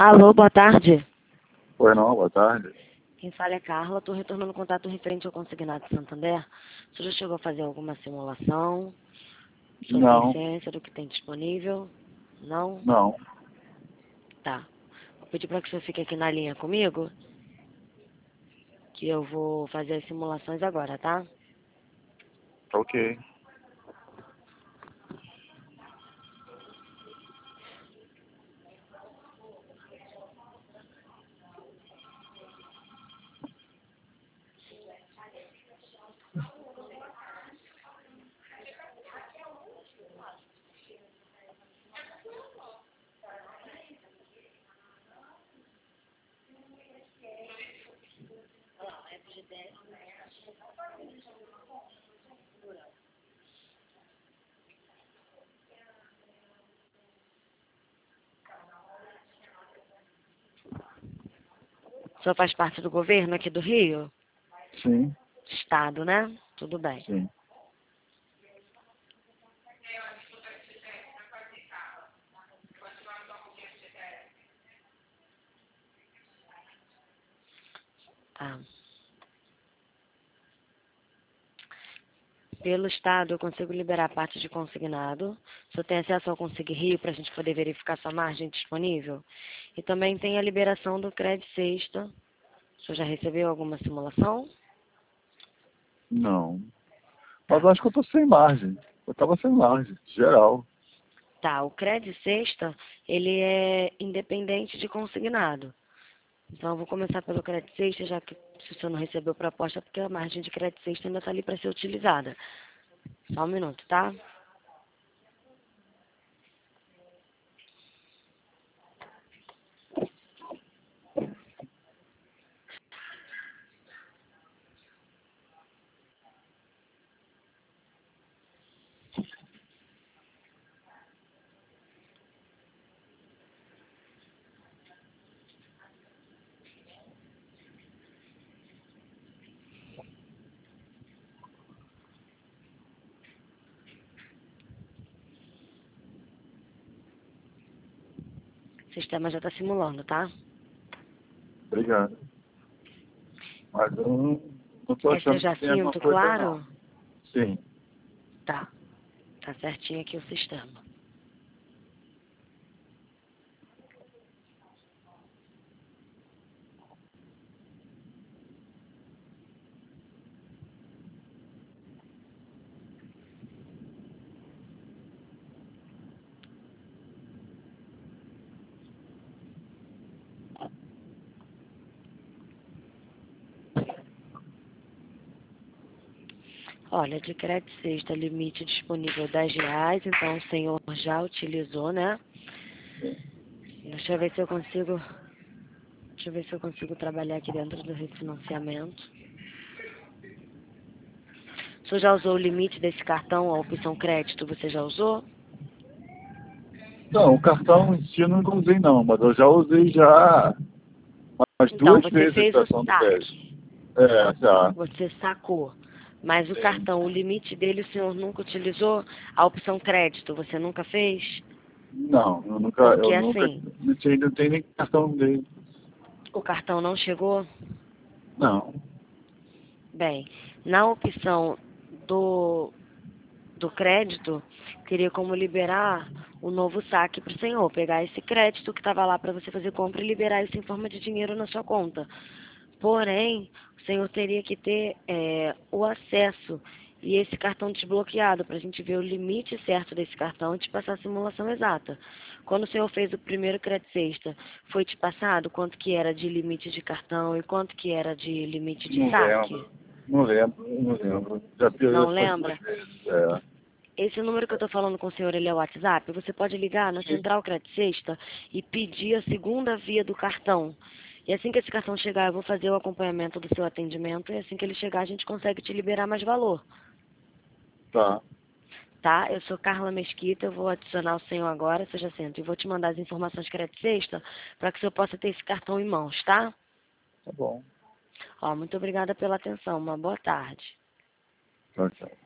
Alô, boa tarde. Oi, não, boa tarde. Quem fala é Carla. Estou retornando o contato referente ao consignado de Santander. O senhor já chegou a fazer alguma simulação sobre a Não, essência do que tem disponível? Não? não. Tá. Vou pedir para que o senhor fique aqui na linha comigo, que eu vou fazer as simulações agora, tá? Ok. O senhor faz parte do governo aqui do Rio? Sim, Estado, né? Tudo bem. sim. Tá. Pelo Estado, eu consigo liberar a parte de consignado. O senhor tem acesso ao Consigo Rio para a gente poder verificar sua margem disponível? E também tem a liberação do crédito sexta. O senhor já recebeu alguma simulação? Não. Mas Tá. eu acho que eu tô sem margem. Eu tava sem margem, geral. Tá, o crédito sexta, ele é independente de consignado. Então, eu vou começar pelo crédito sexta, já que se o senhor não recebeu proposta, porque a margem de crédito sexta ainda está ali para ser utilizada. Só um minuto, tá? O sistema já está simulando, tá? Obrigado. Mas eu não tô É seu achando que tem alguma Jacinto, coisa, não. claro? Sim. Tá. Tá certinho aqui o sistema. Olha, de crédito sexta, limite disponível R$ 10, então o senhor já utilizou, né? Deixa eu ver se eu consigo. Deixa eu ver se eu consigo trabalhar aqui dentro do refinanciamento. O senhor já usou o limite desse cartão, a opção crédito, você já usou? Não, o cartão em si eu nunca usei não, mas eu já usei já umas Então, duas você vezes a fez o estação do crédito. saque, É, já. você sacou. Mas o Sim. cartão, o limite dele o senhor nunca utilizou? A opção crédito, você nunca fez? Não, Porque eu nunca, assim, não tenho nem cartão dele. o cartão não chegou? Não. Bem, na opção do, do crédito, teria como liberar o novo saque para o senhor, pegar esse crédito que estava lá para você fazer compra e liberar isso em forma de dinheiro na sua conta. Porém, o senhor teria que ter o acesso e esse cartão desbloqueado para a gente ver o limite certo desse cartão e te passar a simulação exata. Quando o senhor fez o primeiro crédito sexta, foi te passado quanto que era de limite de cartão e quanto que era de limite de Não saque? lembro. Não lembro, não lembro. Já fiz Não essas duas lembra? vezes. É. Esse número que eu estou falando com o senhor, ele é o WhatsApp? Você pode ligar na Sim. Central Crédito Sexta e pedir a segunda via do cartão. E assim que esse cartão chegar, eu vou fazer o acompanhamento do seu atendimento e assim que ele chegar, a gente consegue te liberar mais valor. Tá, Tá? Eu sou Carla Mesquita, eu vou adicionar o senhor agora, seu Jacinto, e vou te mandar as informações de Crédito Sexta para que o senhor possa ter esse cartão em mãos, tá? tá bom. Ó, muito obrigada pela atenção. Uma boa tarde. Tchau, tchau.